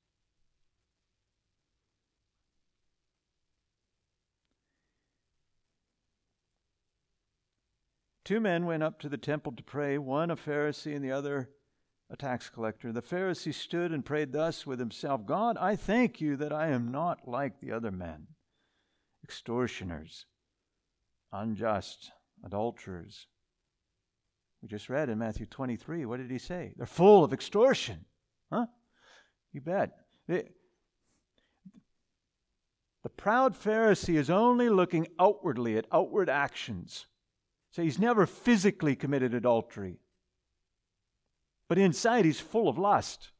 Two men went up to the temple to pray, one a Pharisee and the other a tax collector. The Pharisee stood and prayed thus with himself, God, I thank you that I am not like the other men, extortioners, unjust, adulterers. We just read in Matthew twenty-three, what did he say? They're full of extortion. Huh? You bet. They, The proud Pharisee is only looking outwardly at outward actions. So he's never physically committed adultery. But inside he's full of lust.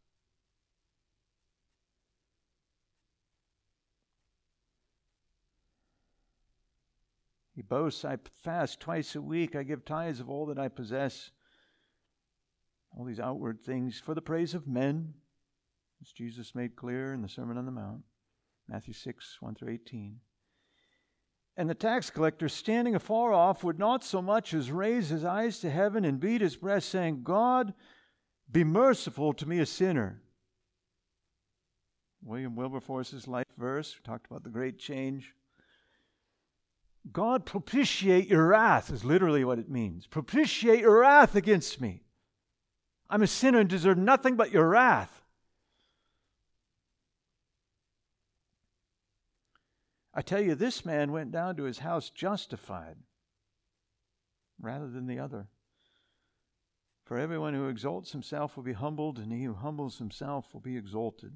He boasts, I fast twice a week, I give tithes of all that I possess. All these outward things for the praise of men, as Jesus made clear in the Sermon on the Mount, Matthew six, one through eighteen. And the tax collector, standing afar off, would not so much as raise his eyes to heaven and beat his breast, saying, God, be merciful to me, a sinner. William Wilberforce's life verse, we talked about the great change. God, propitiate your wrath is literally what it means. Propitiate your wrath against me. I'm a sinner and deserve nothing but your wrath. I tell you, this man went down to his house justified rather than the other. For everyone who exalts himself will be humbled, and he who humbles himself will be exalted.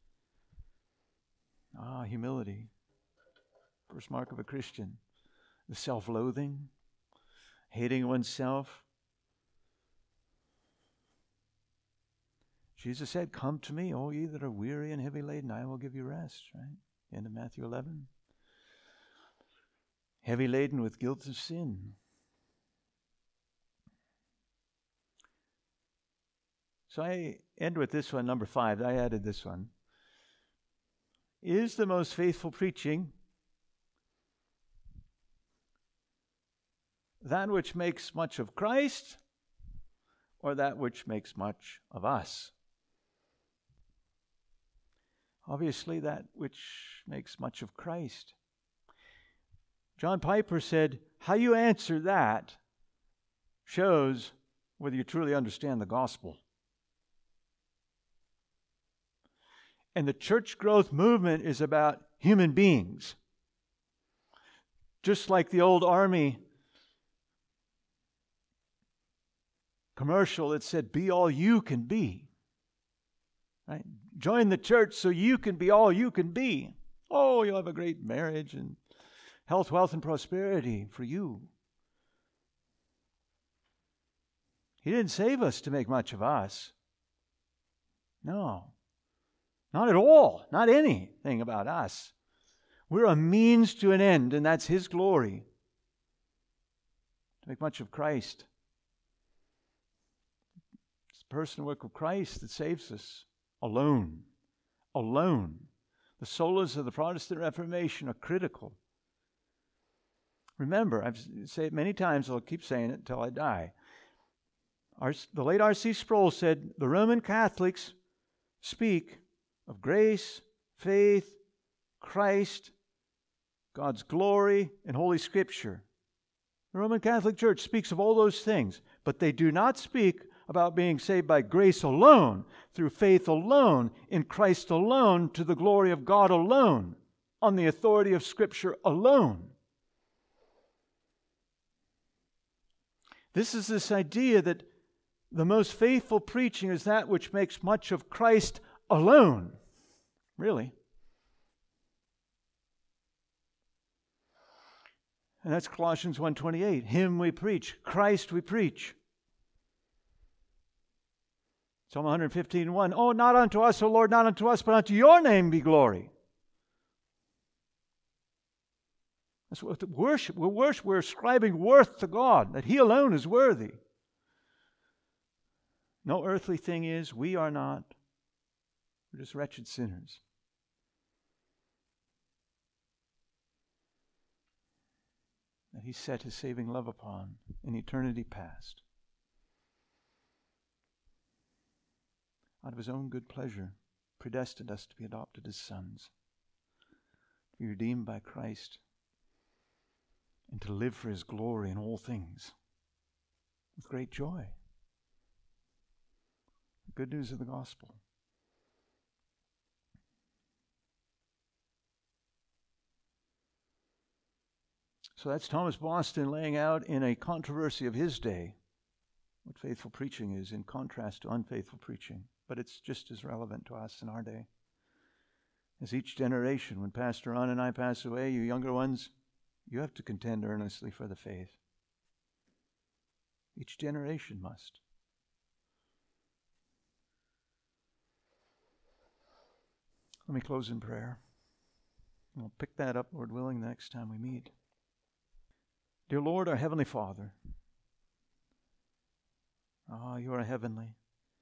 Ah, humility. First mark of a Christian. The self-loathing, hating oneself. Jesus said, come to me, all ye that are weary and heavy laden, I will give you rest, right? End of Matthew eleven. Heavy laden with guilt of sin. So I end with this one, number five. I added this one. Is the most faithful preaching that which makes much of Christ or that which makes much of us? Obviously, that which makes much of Christ. John Piper said, how you answer that shows whether you truly understand the gospel. And the church growth movement is about human beings. Just like the old army commercial that said, be all you can be. Right? Join the church so you can be all you can be. Oh, you'll have a great marriage and health, wealth, and prosperity for you. He didn't save us to make much of us. No. Not at all. Not anything about us. We're a means to an end, and that's His glory. To make much of Christ. It's the personal work of Christ that saves us. Alone. Alone. The solas of the Protestant Reformation are critical. Remember, I've said it many times, I'll keep saying it until I die. Our, the late R C Sproul said, the Roman Catholics speak of grace, faith, Christ, God's glory, and Holy Scripture. The Roman Catholic Church speaks of all those things, but they do not speak about being saved by grace alone, through faith alone, in Christ alone, to the glory of God alone, on the authority of Scripture alone. This is this idea that the most faithful preaching is that which makes much of Christ alone. Really. And that's Colossians one twenty-eight. Him we preach. Christ we preach. Psalm one fifteen one. Oh, not unto us, O Lord, not unto us, but unto your name be glory. That's what the worship. We're worship. We're ascribing worth to God, that He alone is worthy. No earthly thing is. We are not. We're just wretched sinners. That He set His saving love upon in eternity past. Out of His own good pleasure, predestined us to be adopted as sons, to be redeemed by Christ, and to live for His glory in all things with great joy. The good news of the gospel. So that's Thomas Boston laying out in a controversy of his day what faithful preaching is in contrast to unfaithful preaching. But it's just as relevant to us in our day. As each generation, when Pastor Ron and I pass away, you younger ones, you have to contend earnestly for the faith. Each generation must. Let me close in prayer. We'll pick that up, Lord willing, the next time we meet. Dear Lord, our Heavenly Father, ah, you are heavenly.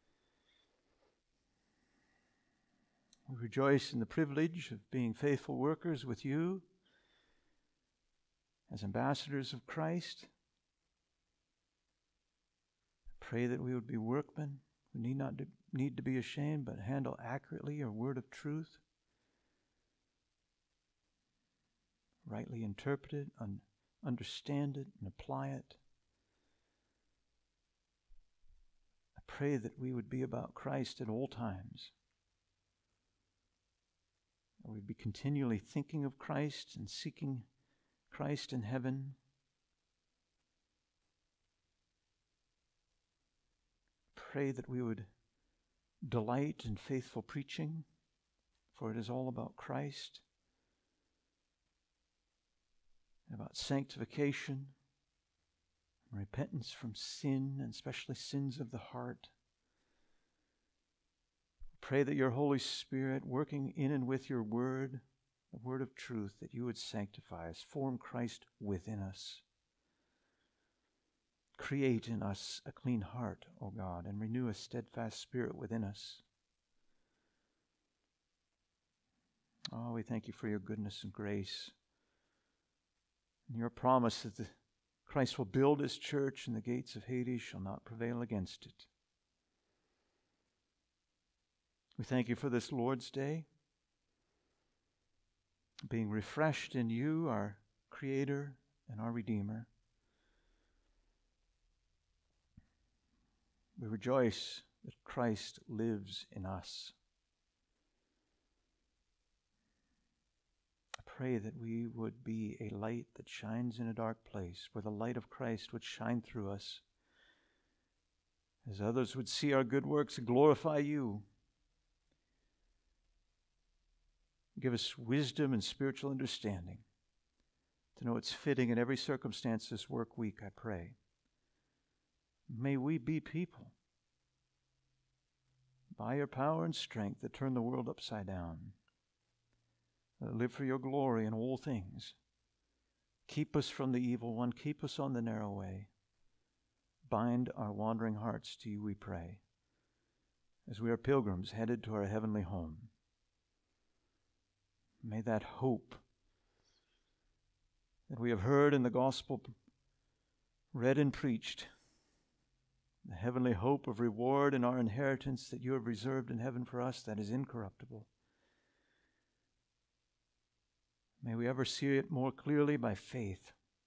We rejoice in the privilege of being faithful workers with you as ambassadors of Christ. I pray that we would be workmen who need not to, need to be ashamed, but handle accurately your word of truth, rightly interpret it, un- understand it, and apply it. I pray that we would be about Christ at all times. That we'd be continually thinking of Christ and seeking Christ in heaven. Pray that we would delight in faithful preaching, for it is all about Christ, and about sanctification, and repentance from sin, and especially sins of the heart. Pray that your Holy Spirit, working in and with your word, the word of truth, that you would sanctify us, form Christ within us. Create in us a clean heart, O God, and renew a steadfast spirit within us. Oh, we thank you for your goodness and grace, and your promise that the, Christ will build his church, and the gates of Hades shall not prevail against it. We thank you for this Lord's Day, being refreshed in you, our Creator and our Redeemer. We rejoice that Christ lives in us. I pray that we would be a light that shines in a dark place, where the light of Christ would shine through us, as others would see our good works and glorify you. Give us wisdom and spiritual understanding to know it's fitting in every circumstance this work week, I pray. May we be people, by your power and strength, that turn the world upside down, that live for your glory in all things. Keep us from the evil one. Keep us on the narrow way. Bind our wandering hearts to you, we pray, as we are pilgrims headed to our heavenly home. May that hope that we have heard in the gospel read and preached, the heavenly hope of reward and our inheritance that you have reserved in heaven for us, that is incorruptible. May we ever see it more clearly by faith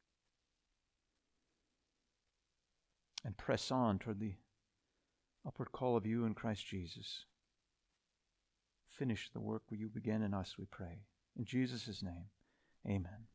and press on toward the upward call of you in Christ Jesus. Finish the work you began in us, we pray. In Jesus' name, amen.